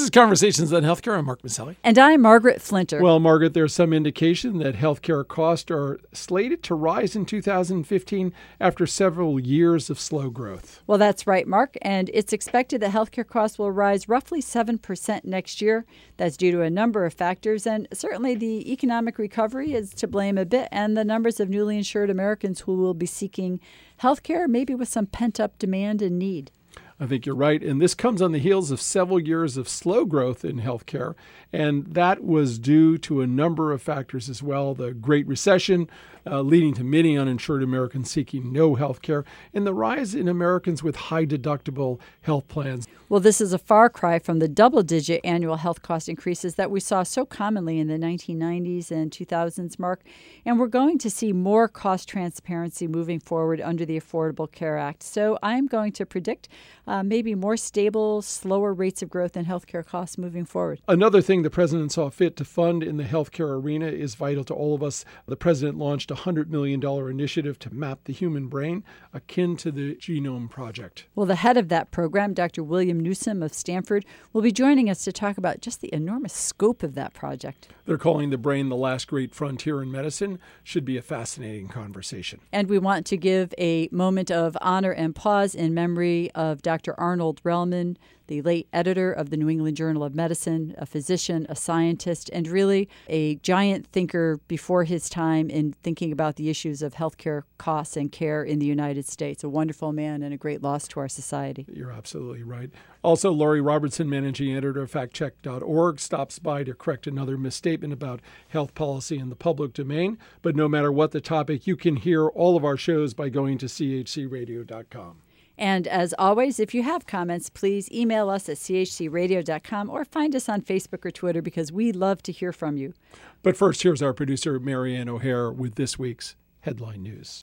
is Conversations on Healthcare. I'm Mark Maselli. And I'm Margaret Flinter. Well, Margaret, there's some indication that healthcare costs are slated to rise in 2015 after several years of slow growth. Well, that's right, Mark. And it's expected that healthcare costs will rise roughly 7% next year. That's due to a number of factors. And certainly the economic recovery is to blame a bit, and the numbers of newly insured Americans who will be seeking healthcare, maybe with some pent-up demand and need. I think you're right. And this comes on the heels of several years of slow growth in healthcare. And that was due to a number of factors as well. The Great Recession, leading to many uninsured Americans seeking no health care, and the rise in Americans with high deductible health plans. Well, this is a far cry from the double-digit annual health cost increases that we saw so commonly in the 1990s and 2000s, Mark. And we're going to see more cost transparency moving forward under the Affordable Care Act. So I'm going to predict maybe more stable, slower rates of growth in healthcare costs moving forward. Another thing the president saw fit to fund in the healthcare arena is vital to all of us. The president launched a $100 million initiative to map the human brain, akin to the Genome Project. Well, the head of that program, Dr. William Newsom of Stanford, will be joining us to talk about just the enormous scope of that project. They're calling the brain the last great frontier in medicine. Should be a fascinating conversation. And we want to give a moment of honor and pause in memory of Dr. Arnold Relman, the late editor of the New England Journal of Medicine, a physician, a scientist, and really a giant thinker before his time in thinking about the issues of healthcare costs and care in the United States. A wonderful man and a great loss to our society. You're absolutely right. Also, Laurie Robertson, managing editor of factcheck.org, stops by to correct another misstatement about health policy in the public domain. But no matter what the topic, you can hear all of our shows by going to chcradio.com. And as always, if you have comments, please email us at chcradio.com or find us on Facebook or Twitter because we love to hear from you. But first, here's our producer, Marianne O'Hare, with this week's Headline News.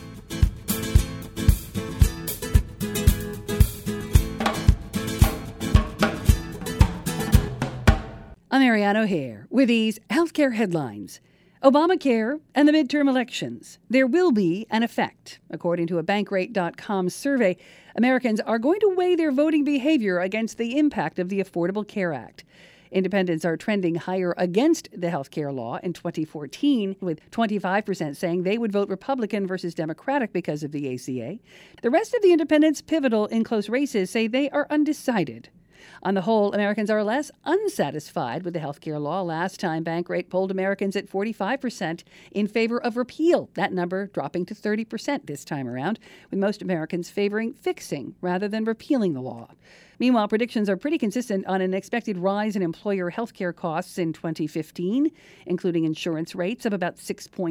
I'm Marianne O'Hare with these healthcare headlines. Obamacare and the midterm elections. There will be an effect. According to a Bankrate.com survey, Americans are going to weigh their voting behavior against the impact of the Affordable Care Act. Independents are trending higher against the health care law in 2014, with 25% saying they would vote Republican versus Democratic because of the ACA. The rest of the independents pivotal in close races say they are undecided. On the whole, Americans are less unsatisfied with the health care law. Last time, Bankrate polled Americans at 45% in favor of repeal, that number dropping to 30% this time around, with most Americans favoring fixing rather than repealing the law. Meanwhile, predictions are pretty consistent on an expected rise in employer health care costs in 2015, including insurance rates of about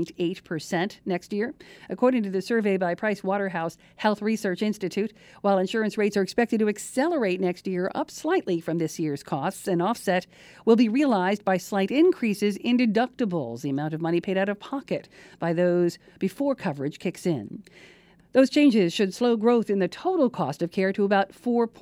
6.8% next year. According to the survey by Price Waterhouse Health Research Institute, while insurance rates are expected to accelerate next year, up slightly from this year's costs, an offset will be realized by slight increases in deductibles, the amount of money paid out of pocket by those before coverage kicks in. Those changes should slow growth in the total cost of care to about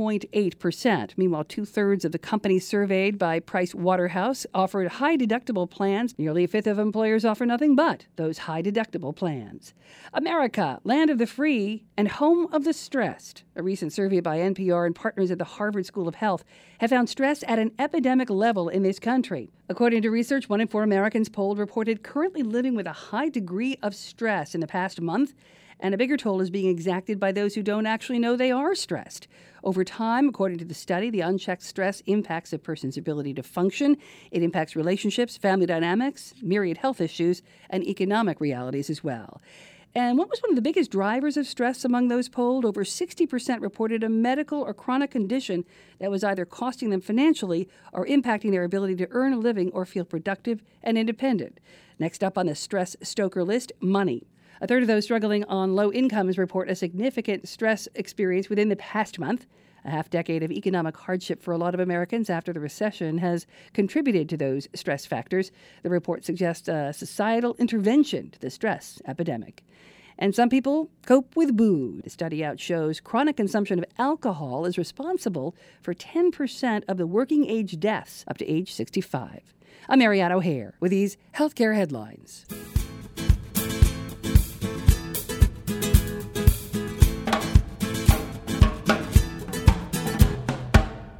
4.8%. Meanwhile, two-thirds of the companies surveyed by Price Waterhouse offered high-deductible plans. Nearly a fifth of employers offer nothing but those high-deductible plans. America, land of the free and home of the stressed. A recent survey by NPR and partners at the Harvard School of Health have found stress at an epidemic level in this country. According to research, 1 in 4 Americans polled reported currently living with a high degree of stress in the past month, and a bigger toll is being exacted by those who don't actually know they are stressed. Over time, according to the study, the unchecked stress impacts a person's ability to function. It impacts relationships, family dynamics, myriad health issues, and economic realities as well. And what was one of the biggest drivers of stress among those polled? Over 60% reported a medical or chronic condition that was either costing them financially or impacting their ability to earn a living or feel productive and independent. Next up on the stress stoker list, money. A third of those struggling on low incomes report a significant stress experience within the past month. A half-decade of economic hardship for a lot of Americans after the recession has contributed to those stress factors. The report suggests a societal intervention to the stress epidemic. And some people cope with booze. The study out shows chronic consumption of alcohol is responsible for 10% of the working-age deaths up to age 65. I'm Marianne O'Hare with these healthcare headlines.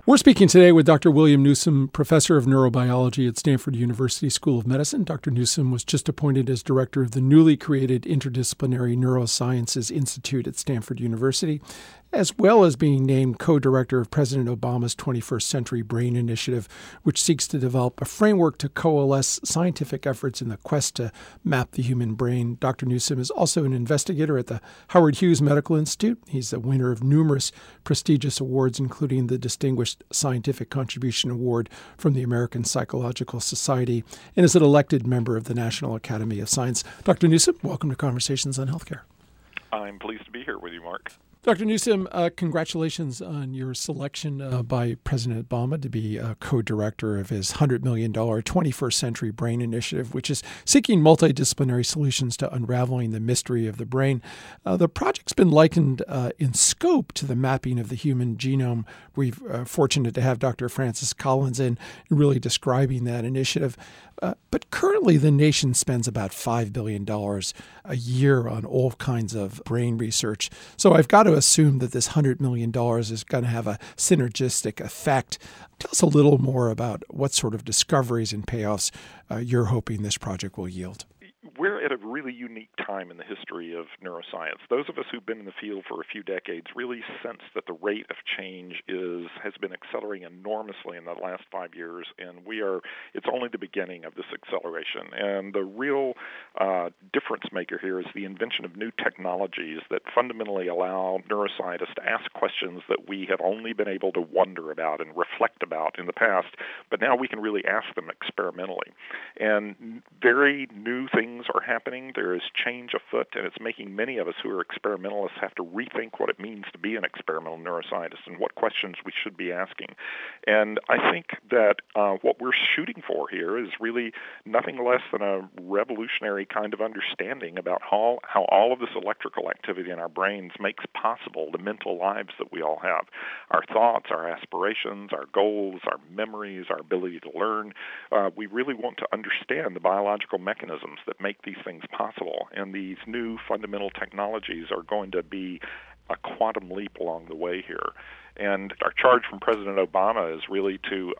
We're speaking today with Dr. William Newsom, professor of neurobiology at Stanford University School of Medicine. Dr. Newsom was just appointed as director of the newly created Interdisciplinary Neurosciences Institute at Stanford University, as well as being named co-director of President Obama's 21st Century Brain Initiative, which seeks to develop a framework to coalesce scientific efforts in the quest to map the human brain. Dr. Newsom is also an investigator at the Howard Hughes Medical Institute. He's the winner of numerous prestigious awards, including the Distinguished Scientific Contribution Award from the American Psychological Society, and is an elected member of the National Academy of Science. Dr. Newsom, welcome to Conversations on Healthcare. I'm pleased to be here with you, Mark. Dr. Newsom, congratulations on your selection by President Obama to be co-director of his $100 million 21st Century Brain Initiative, which is seeking multidisciplinary solutions to unraveling the mystery of the brain. The project's been likened in scope to the mapping of the human genome. We're fortunate to have Dr. Francis Collins in really describing that initiative. But currently, the nation spends about $5 billion a year on all kinds of brain research. So I've got to assume that this $100 million is going to have a synergistic effect. Tell us a little more about what sort of discoveries and payoffs you're hoping this project will yield. We're at a really unique time in the history of neuroscience. Those of us who've been in the field for a few decades really sense that the rate of change has been accelerating enormously in the last 5 years, and it's only the beginning of this acceleration. And the real difference maker here is the invention of new technologies that fundamentally allow neuroscientists to ask questions that we have only been able to wonder about and reflect about in the past, but now we can really ask them experimentally. And very new things are happening. There is change afoot, and it's making many of us who are experimentalists have to rethink what it means to be an experimental neuroscientist and what questions we should be asking. And I think that what we're shooting for here is really nothing less than a revolutionary kind of understanding about how all of this electrical activity in our brains makes possible the mental lives that we all have. Our thoughts, our aspirations, our goals, our memories, our ability to learn. We really want to understand the biological mechanisms that make these things possible, and these new fundamental technologies are going to be a quantum leap along the way here. And our charge from President Obama is really to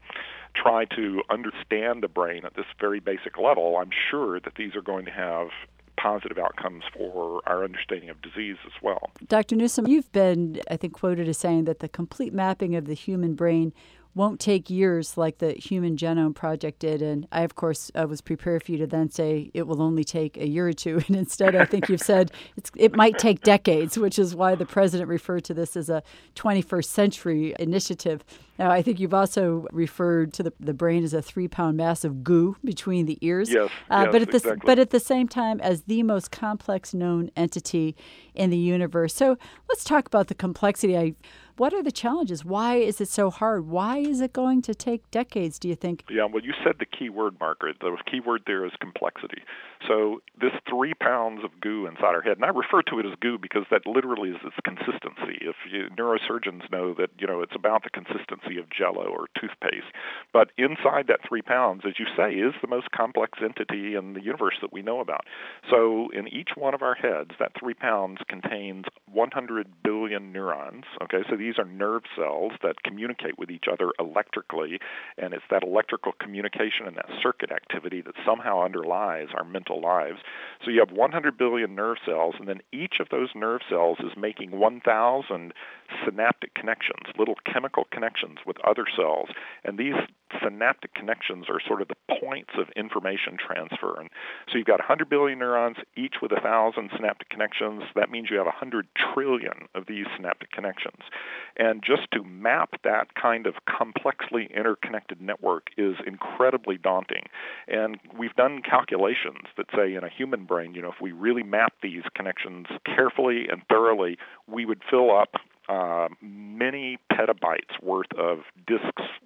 try to understand the brain at this very basic level. I'm sure that these are going to have positive outcomes for our understanding of disease as well. Dr. Newsom, you've been, I think, quoted as saying that the complete mapping of the human brain won't take years like the Human Genome Project did. And I, of course, was prepared for you to then say it will only take a year or two. And instead, I think you've said it might take decades, which is why the president referred to this as a 21st century initiative. Now, I think you've also referred to the brain as a 3-pound mass of goo between the ears. Yes, exactly. But at the same time, as the most complex known entity in the universe. So let's talk about the complexity. What are the challenges? Why is it so hard? Why is it going to take decades, do you think? Yeah, well, you said the key word, Margaret. The key word there is complexity. So this 3 pounds of goo inside our head, and I refer to it as goo because that literally is its consistency. Neurosurgeons know that, it's about the consistency of Jell-O or toothpaste. But inside that 3 pounds, as you say, is the most complex entity in the universe that we know about. So in each one of our heads, that 3 pounds contains 100 billion neurons. Okay, so these are nerve cells that communicate with each other electrically, and it's that electrical communication and that circuit activity that somehow underlies our mental lives. So you have 100 billion nerve cells, and then each of those nerve cells is making 1,000 synaptic connections, little chemical connections with other cells, and these synaptic connections are sort of the points of information transfer. And so you've got 100 billion neurons, each with 1,000 synaptic connections. That means you have 100 trillion of these synaptic connections. And just to map that kind of complexly interconnected network is incredibly daunting. And we've done calculations that say in a human brain, if we really map these connections carefully and thoroughly, we would fill up many petabytes worth of disks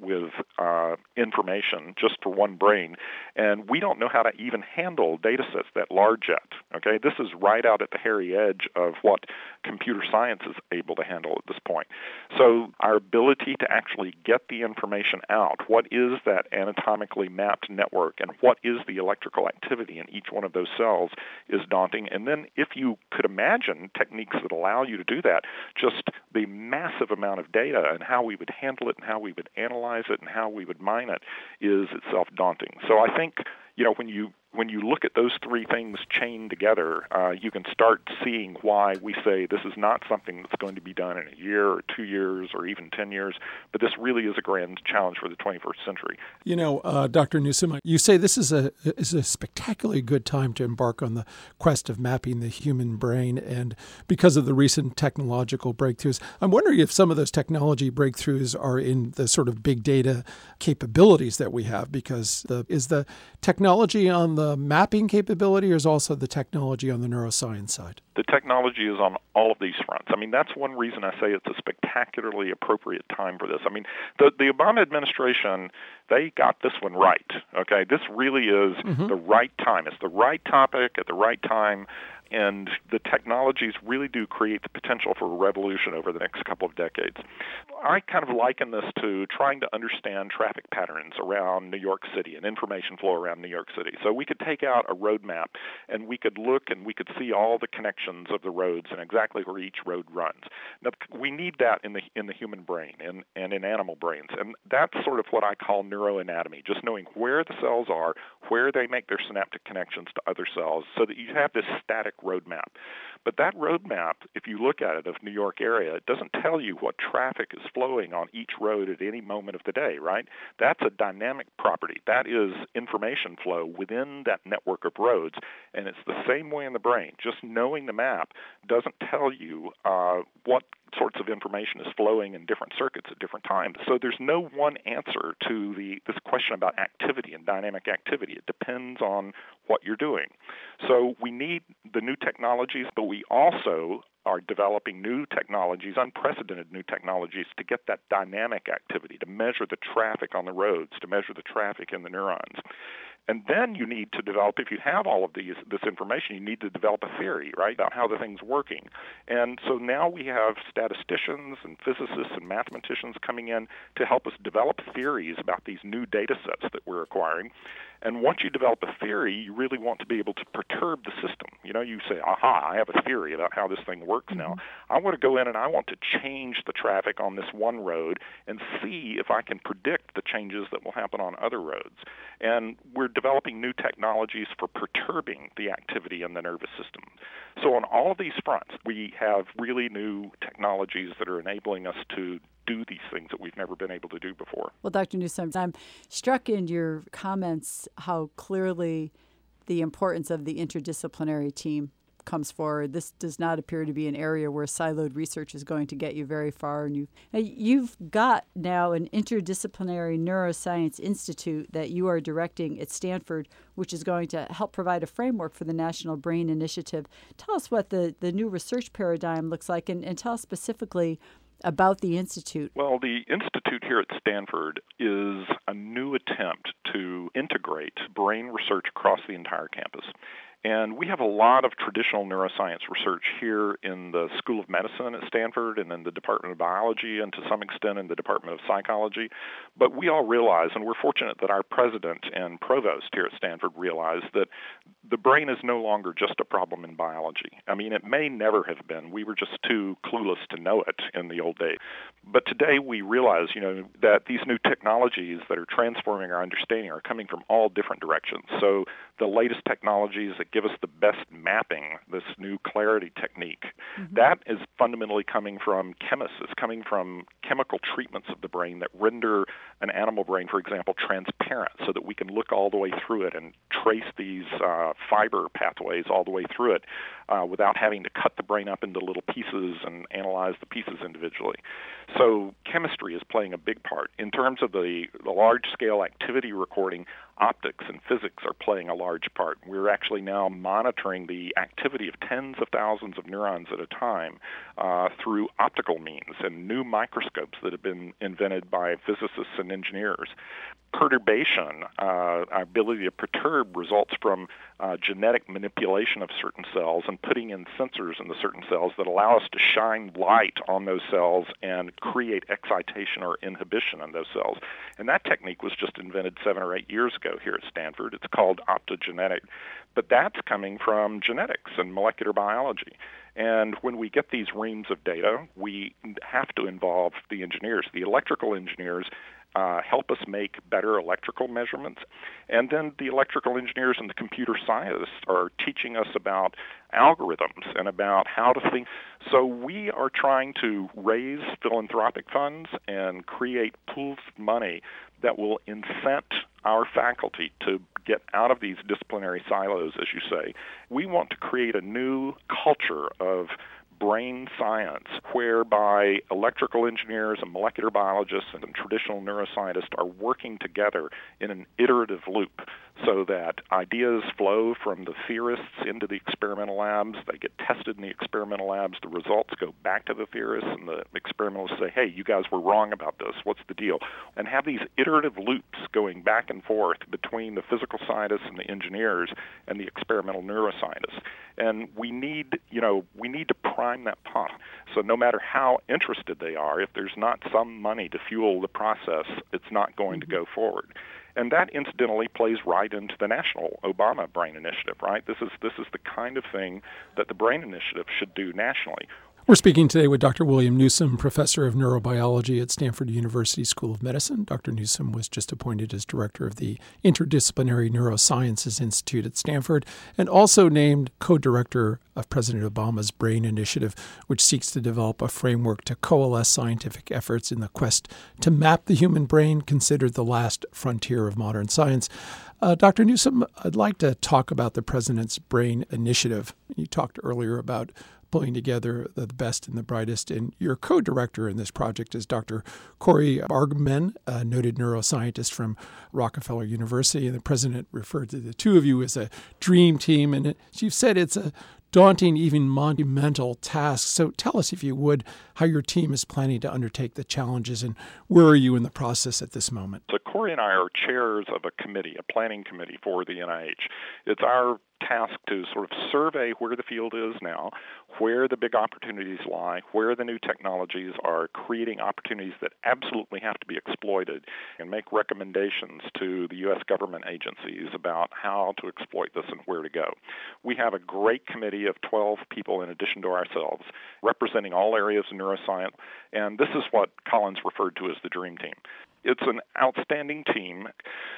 with information just for one brain, and we don't know how to even handle data sets that large yet. Okay, this is right out at the hairy edge of what computer science is able to handle at this point. So our ability to actually get the information out, what is that anatomically mapped network and what is the electrical activity in each one of those cells, is daunting. And then if you could imagine techniques that allow you to do that, just the massive amount of data and how we would handle it and how we would analyze it and how we would mine it is itself daunting. So I think, when you look at those three things chained together, you can start seeing why we say this is not something that's going to be done in a year or 2 years or even 10 years, but this really is a grand challenge for the 21st century. Dr. Newsom, you say this is a spectacularly good time to embark on the quest of mapping the human brain, and because of the recent technological breakthroughs. I'm wondering if some of those technology breakthroughs are in the sort of big data capabilities that we have, because is the technology on the mapping capability, or is also the technology on the neuroscience side? The technology is on all of these fronts. I mean, that's one reason I say it's a spectacularly appropriate time for this. I mean, the Obama administration, they got this one right. Okay, this really is the right time. It's the right topic at the right time. And the technologies really do create the potential for a revolution over the next couple of decades. I kind of liken this to trying to understand traffic patterns around New York City and information flow around New York City. So we could take out a road map and we could look and we could see all the connections of the roads and exactly where each road runs. Now, we need that in the human brain and in animal brains. And that's sort of what I call neuroanatomy, just knowing where the cells are, where they make their synaptic connections to other cells, so that you have this static roadmap. But that roadmap, if you look at it, of New York area, it doesn't tell you what traffic is flowing on each road at any moment of the day, right? That's a dynamic property. That is information flow within that network of roads, and it's the same way in the brain. Just knowing the map doesn't tell you what sorts of information is flowing in different circuits at different times. So there's no one answer to this question about activity and dynamic activity. It depends on what you're doing. So we need the new technologies, but we also are developing new technologies, unprecedented new technologies, to get that dynamic activity, to measure the traffic on the roads, to measure the traffic in the neurons. And then you need to develop, if you have all of this information, you need to develop a theory, right, about how the thing's working. And so now we have statisticians and physicists and mathematicians coming in to help us develop theories about these new data sets that we're acquiring. And once you develop a theory, you really want to be able to perturb the system. You say, aha, I have a theory about how this thing works now. I want to go in and I want to change the traffic on this one road and see if I can predict the changes that will happen on other roads. And we're developing new technologies for perturbing the activity in the nervous system. So on all of these fronts, we have really new technologies that are enabling us to do these things that we've never been able to do before. Well, Dr. Newsom, I'm struck in your comments how clearly the importance of the interdisciplinary team comes forward. This does not appear to be an area where siloed research is going to get you very far. And you've got now an interdisciplinary neuroscience institute that you are directing at Stanford, which is going to help provide a framework for the National Brain Initiative. Tell us what the new research paradigm looks like, and tell us specifically about the Institute. Well, the Institute here at Stanford is a new attempt to integrate brain research across the entire campus. And we have a lot of traditional neuroscience research here in the School of Medicine at Stanford and in the Department of Biology and to some extent in the Department of Psychology. But we all realize, and we're fortunate that our president and provost here at Stanford realize, that the brain is no longer just a problem in biology. I mean, it may never have been. We were just too clueless to know it in the old days. But today we realize, that these new technologies that are transforming our understanding are coming from all different directions. So the latest technologies that give us the best mapping, this new clarity technique, that is fundamentally coming from chemists. It's coming from chemical treatments of the brain that render an animal brain, for example, transparent so that we can look all the way through it and trace these fiber pathways all the way through it without having to cut the brain up into little pieces and analyze the pieces individually. So chemistry is playing a big part. In terms of the large-scale activity recording, optics and physics are playing a large part. We're actually now monitoring the activity of tens of thousands of neurons at a time through optical means and new microscopes that have been invented by physicists and engineers. Perturbation, our ability to perturb, results from genetic manipulation of certain cells and putting in sensors in the certain cells that allow us to shine light on those cells and create excitation or inhibition in those cells. And that technique was just invented 7 or 8 years ago here at Stanford. It's called optogenetic. But that's coming from genetics and molecular biology. And when we get these reams of data, we have to involve the engineers. The electrical engineers help us make better electrical measurements. And then the electrical engineers and the computer scientists are teaching us about algorithms and about how to think. So we are trying to raise philanthropic funds and create pools of money that will incent our faculty to get out of these disciplinary silos, as you say. We want to create a new culture of brain science, whereby electrical engineers and molecular biologists and traditional neuroscientists are working together in an iterative loop so that ideas flow from the theorists into the experimental labs. They get tested in the experimental labs. The results go back to the theorists, and the experimentalists say, hey, you guys were wrong about this. What's the deal? And have these iterative loops going back and forth between the physical scientists and the engineers and the experimental neuroscientists. And we need to prime that pump. So no matter how interested they are, if there's not some money to fuel the process, it's not going to go forward. And that incidentally plays right into the national Obama Brain Initiative, right? This is the kind of thing that the Brain Initiative should do nationally. We're speaking today with Dr. William Newsome, professor of neurobiology at Stanford University School of Medicine. Dr. Newsome was just appointed as director of the Interdisciplinary Neurosciences Institute at Stanford and also named co-director of President Obama's Brain Initiative, which seeks to develop a framework to coalesce scientific efforts in the quest to map the human brain, considered the last frontier of modern science. Dr. Newsome, I'd like to talk about the President's Brain Initiative. You talked earlier about pulling together the best and the brightest. And your co-director in this project is Dr. Corey Bargmann, a noted neuroscientist from Rockefeller University. And the president referred to the two of you as a dream team. And you've said it's a daunting, even monumental task. So tell us, if you would, how your team is planning to undertake the challenges and where are you in the process at this moment? So Corey and I are chairs of a committee, a planning committee for the NIH. It's our task to sort of survey where the field is now, where the big opportunities lie, where the new technologies are creating opportunities that absolutely have to be exploited, and make recommendations to the U.S. government agencies about how to exploit this and where to go. We have a great committee of 12 people in addition to ourselves, representing all areas of neuroscience, and this is what Collins referred to as the dream team. It's an outstanding team.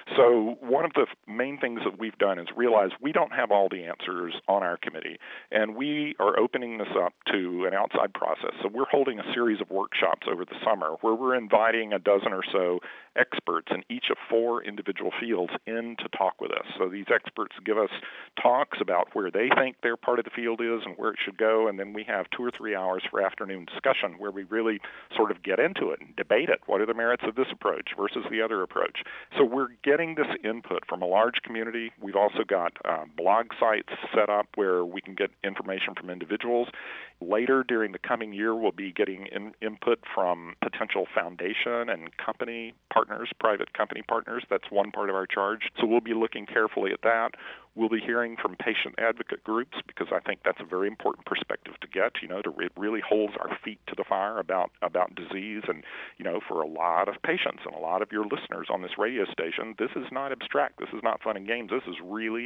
So one of the main things that we've done is realize we don't have all the answers on our committee, and we are opening this up to an outside process. So we're holding a series of workshops over the summer where we're inviting a dozen or so experts in each of 4 individual fields in to talk with us. So these experts give us talks about where they think their part of the field is and where it should go, and then we have 2 or 3 hours for afternoon discussion where we really sort of get into it and debate it. What are the merits of this approach versus the other approach? So we're getting this input from a large community. We've also got blog sites set up where we can get information from individuals. Later during the coming year, we'll be getting input from potential foundation and company partners, private company partners. That's one part of our charge. So we'll be looking carefully at that. We'll be hearing from patient advocate groups because I think that's a very important perspective to get, it really holds our feet to the fire about disease. And, for a lot of patients and a lot of your listeners on this radio station, this is not abstract. This is not fun and games. This is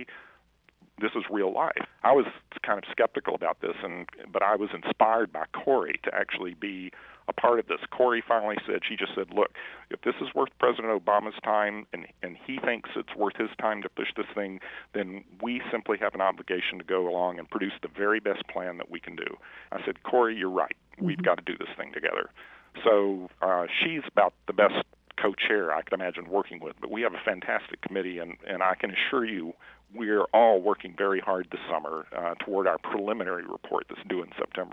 real life. I was kind of skeptical about this, but I was inspired by Corey to actually be a part of this. Corey finally said, look, if this is worth President Obama's time and he thinks it's worth his time to push this thing, then we simply have an obligation to go along and produce the very best plan that we can do. I said, Corey, you're right. We've got to do this thing together. So she's about the best co-chair I could imagine working with, but we have a fantastic committee, and I can assure you we're all working very hard this summer toward our preliminary report that's due in September.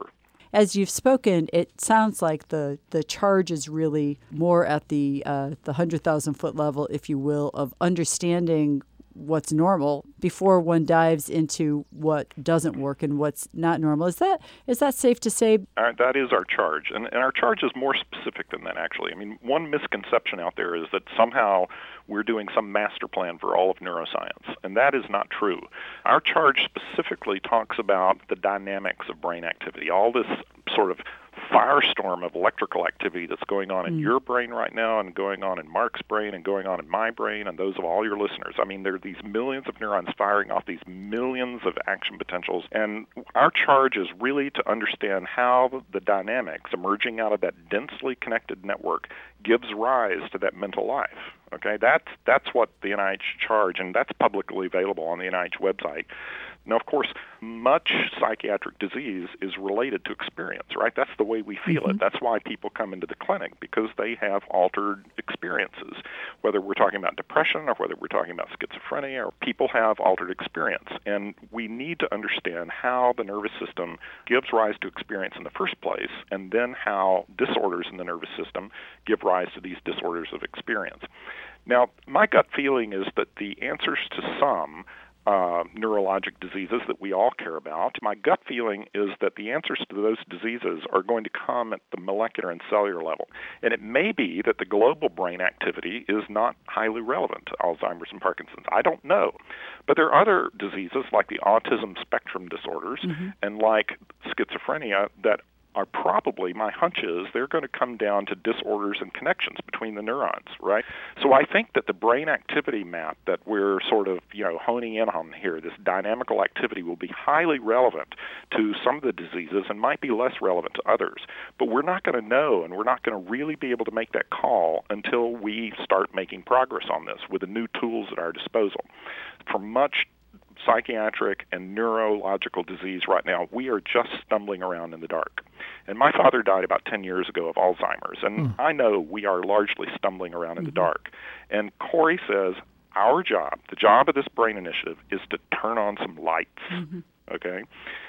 as you've spoken, it sounds like the charge is really more at the 100,000-foot level, if you will, of understanding what's normal before one dives into what doesn't work and what's not normal. Is that safe to say? That is our charge. And our charge is more specific than that, actually. I mean, one misconception out there is that somehow we're doing some master plan for all of neuroscience, and that is not true. Our charge specifically talks about the dynamics of brain activity, all this sort of firestorm of electrical activity that's going on in your brain right now and going on in Mark's brain and going on in my brain and those of all your listeners. I mean, there are these millions of neurons firing off these millions of action potentials, and our charge is really to understand how the dynamics emerging out of that densely connected network gives rise to that mental life. Okay, that's what the NIH charge, and that's publicly available on the NIH website. Now, of course, much psychiatric disease is related to experience, right? That's the way we feel it. That's why people come into the clinic, because they have altered experiences. Whether we're talking about depression or whether we're talking about schizophrenia, or people have altered experience. And we need to understand how the nervous system gives rise to experience in the first place, and then how disorders in the nervous system give rise to these disorders of experience. Now, my gut feeling is that the answers to some neurologic diseases that we all care about, my gut feeling is that the answers to those diseases are going to come at the molecular and cellular level. And it may be that the global brain activity is not highly relevant to Alzheimer's and Parkinson's. I don't know. But there are other diseases like the autism spectrum disorders and like schizophrenia that are probably, my hunch is, they're going to come down to disorders and connections between the neurons, right? So I think that the brain activity map that we're sort of, honing in on here, this dynamical activity, will be highly relevant to some of the diseases and might be less relevant to others. But we're not going to know, and we're not going to really be able to make that call until we start making progress on this with the new tools at our disposal. For much psychiatric and neurological disease right now, we are just stumbling around in the dark. And my father died about 10 years ago of Alzheimer's, and I know we are largely stumbling around in the dark. And Corey says our job, the job of this brain initiative, is to turn on some lights, okay?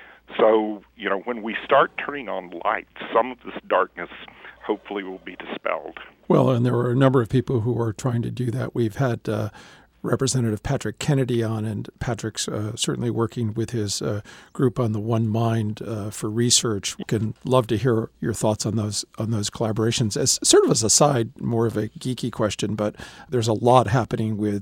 So, when we start turning on lights, some of this darkness hopefully will be dispelled. Well, and there were a number of people who are trying to do that. We've had Representative Patrick Kennedy on, and Patrick's certainly working with his group on the One Mind for research. Can love to hear your thoughts on those collaborations. As sort of as a side, more of a geeky question, but there's a lot happening with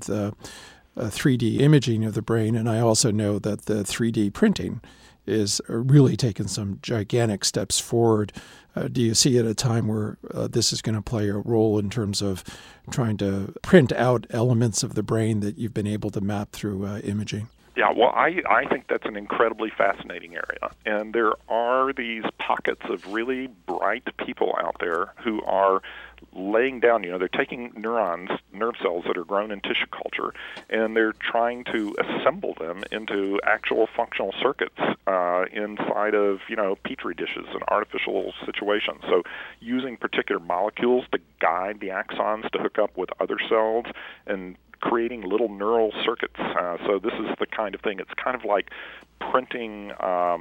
3D imaging of the brain, and I also know that the 3D printing is really taking some gigantic steps forward. Do you see at a time where this is going to play a role in terms of trying to print out elements of the brain that you've been able to map through imaging? Yeah, well, I think that's an incredibly fascinating area. And there are these pockets of really bright people out there who are laying down, they're taking nerve cells that are grown in tissue culture, and they're trying to assemble them into actual functional circuits inside of, petri dishes and artificial situations. So using particular molecules to guide the axons to hook up with other cells and creating little neural circuits. So this is the kind of thing, it's kind of like printing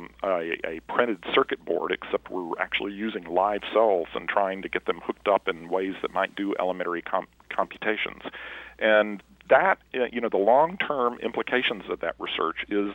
a printed circuit board, except we're actually using live cells and trying to get them hooked up in ways that might do elementary computations. And that, the long-term implications of that research is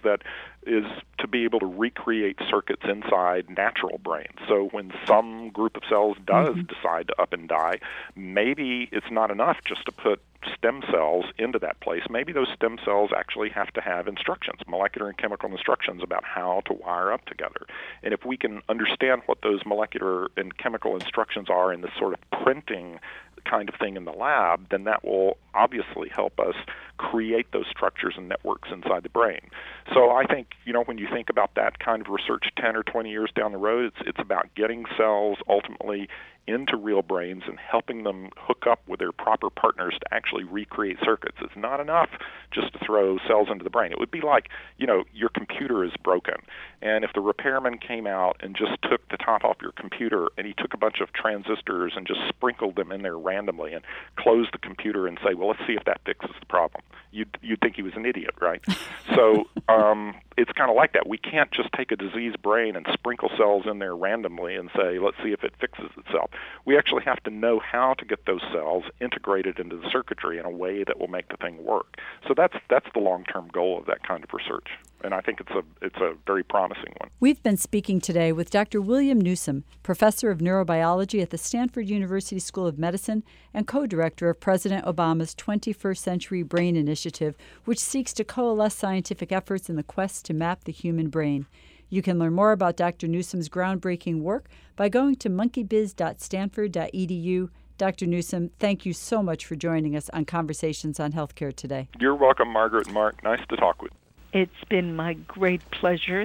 to be able to recreate circuits inside natural brains. So when some group of cells does decide to up and die, maybe it's not enough just to put stem cells into that place. Maybe those stem cells actually have to have instructions, molecular and chemical instructions about how to wire up together. And if we can understand what those molecular and chemical instructions are in this sort of printing kind of thing in the lab, then that will obviously help us create those structures and networks inside the brain. So I think, when you think about that kind of research 10 or 20 years down the road, it's about getting cells ultimately into real brains and helping them hook up with their proper partners to actually recreate circuits. It's not enough just to throw cells into the brain. It would be like, your computer is broken, and if the repairman came out and just took the top off your computer and he took a bunch of transistors and just sprinkled them in there randomly and closed the computer and say, well, let's see if that fixes the problem. you'd think he was an idiot, right? So it's kind of like that. We can't just take a diseased brain and sprinkle cells in there randomly and say, let's see if it fixes itself. We actually have to know how to get those cells integrated into the circuitry in a way that will make the thing work. So that's the long-term goal of that kind of research. And I think it's a very promising one. We've been speaking today with Dr. William Newsom, professor of neurobiology at the Stanford University School of Medicine and co-director of President Obama's 21st Century Brain Initiative, which seeks to coalesce scientific efforts in the quest to map the human brain. You can learn more about Dr. Newsom's groundbreaking work by going to monkeybiz.stanford.edu. Dr. Newsom, thank you so much for joining us on Conversations on Healthcare today. You're welcome, Margaret and Mark. Nice to talk with you. It's been my great pleasure.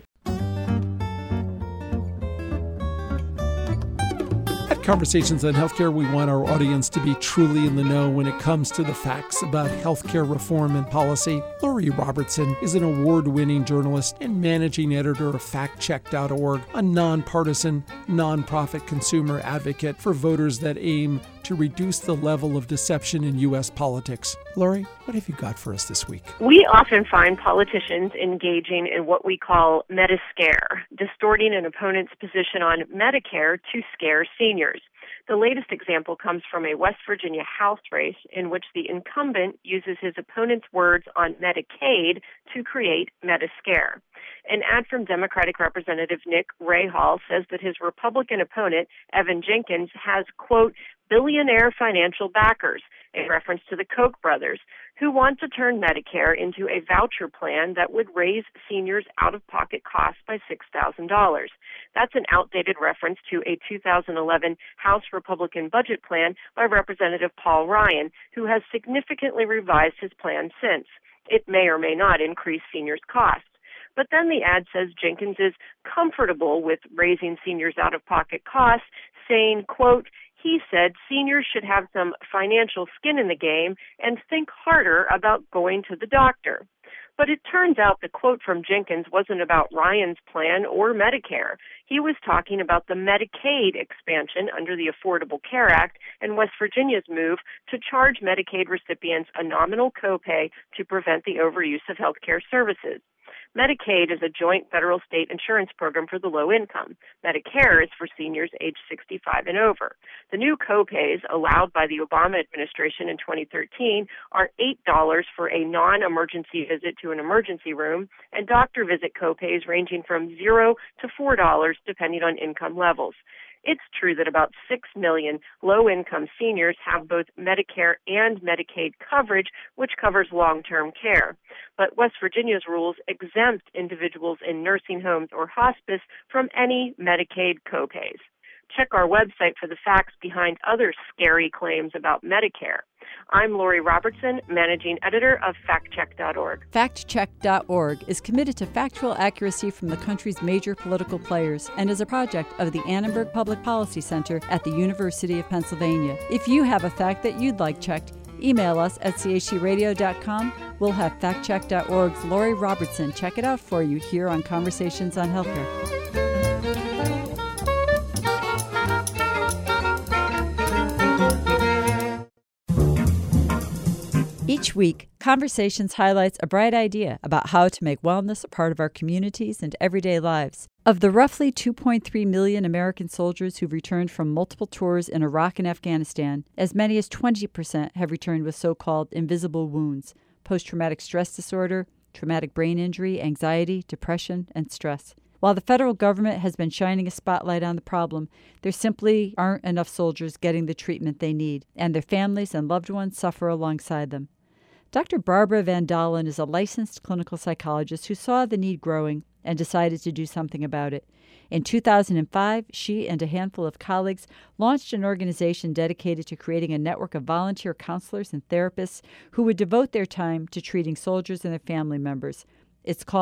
At Conversations on Healthcare, we want our audience to be truly in the know when it comes to the facts about healthcare reform and policy. Lori Robertson is an award-winning journalist and managing editor of FactCheck.org, a nonpartisan, nonprofit consumer advocate for voters that aim to reduce the level of deception in U.S. politics. Lori, what have you got for us this week? We often find politicians engaging in what we call Mediscare, distorting an opponent's position on Medicare to scare seniors. The latest example comes from a West Virginia House race in which the incumbent uses his opponent's words on Medicaid to create Mediscare. An ad from Democratic Representative Nick Rahall says that his Republican opponent, Evan Jenkins, has, quote, billionaire financial backers, in reference to the Koch brothers, who want to turn Medicare into a voucher plan that would raise seniors' out-of-pocket costs by $6,000. That's an outdated reference to a 2011 House Republican budget plan by Representative Paul Ryan, who has significantly revised his plan since. It may or may not increase seniors' costs. But then the ad says Jenkins is comfortable with raising seniors' out-of-pocket costs, saying, quote, he said seniors should have some financial skin in the game and think harder about going to the doctor. But it turns out the quote from Jenkins wasn't about Ryan's plan or Medicare. He was talking about the Medicaid expansion under the Affordable Care Act and West Virginia's move to charge Medicaid recipients a nominal copay to prevent the overuse of health care services. Medicaid is a joint federal-state insurance program for the low income. Medicare is for seniors aged 65 and over. The new copays allowed by the Obama administration in 2013 are $8 for a non-emergency visit to an emergency room and doctor visit copays ranging from $0 to $4 depending on income levels. It's true that about 6 million low-income seniors have both Medicare and Medicaid coverage, which covers long-term care. But West Virginia's rules exempt individuals in nursing homes or hospice from any Medicaid copays. Check our website for the facts behind other scary claims about Medicare. I'm Lori Robertson, managing editor of FactCheck.org. FactCheck.org is committed to factual accuracy from the country's major political players and is a project of the Annenberg Public Policy Center at the University of Pennsylvania. If you have a fact that you'd like checked, email us at chcradio.com. We'll have FactCheck.org's Lori Robertson check it out for you here on Conversations on Healthcare. Each week, Conversations highlights a bright idea about how to make wellness a part of our communities and everyday lives. Of the roughly 2.3 million American soldiers who've returned from multiple tours in Iraq and Afghanistan, as many as 20% have returned with so-called invisible wounds, post-traumatic stress disorder, traumatic brain injury, anxiety, depression, and stress. While the federal government has been shining a spotlight on the problem, there simply aren't enough soldiers getting the treatment they need, and their families and loved ones suffer alongside them. Dr. Barbara Van Dalen is a licensed clinical psychologist who saw the need growing and decided to do something about it. In 2005, she and a handful of colleagues launched an organization dedicated to creating a network of volunteer counselors and therapists who would devote their time to treating soldiers and their family members. It's called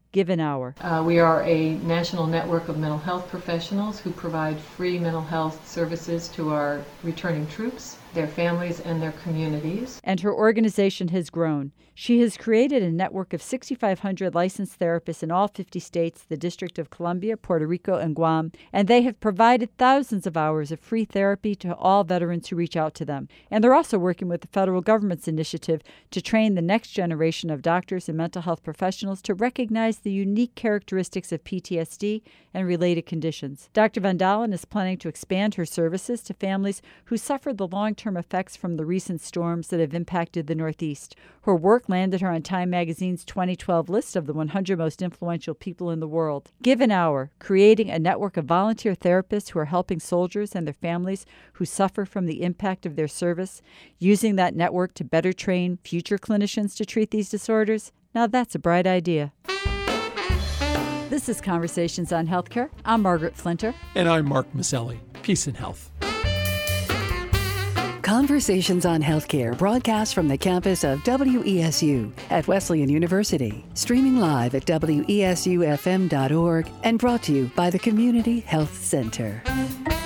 Give an Hour. We are a national network of mental health professionals who provide free mental health services to our returning troops, their families, and their communities. And her organization has grown. She has created a network of 6,500 licensed therapists in all 50 states, the District of Columbia, Puerto Rico, and Guam, and they have provided thousands of hours of free therapy to all veterans who reach out to them. And they're also working with the federal government's initiative to train the next generation of doctors and mental health professionals to recognize the unique characteristics of PTSD and related conditions. Dr. Van Dalen is planning to expand her services to families who suffered the long-term effects from the recent storms that have impacted the Northeast. Her work landed her on Time Magazine's 2012 list of the 100 most influential people in the world. Give an Hour, creating a network of volunteer therapists who are helping soldiers and their families who suffer from the impact of their service, using that network to better train future clinicians to treat these disorders. Now that's a bright idea. This is Conversations on Healthcare. I'm Margaret Flinter. And I'm Mark Maselli. Peace and health. Conversations on Healthcare broadcast from the campus of WESU at Wesleyan University. Streaming live at WESUFM.org and brought to you by the Community Health Center.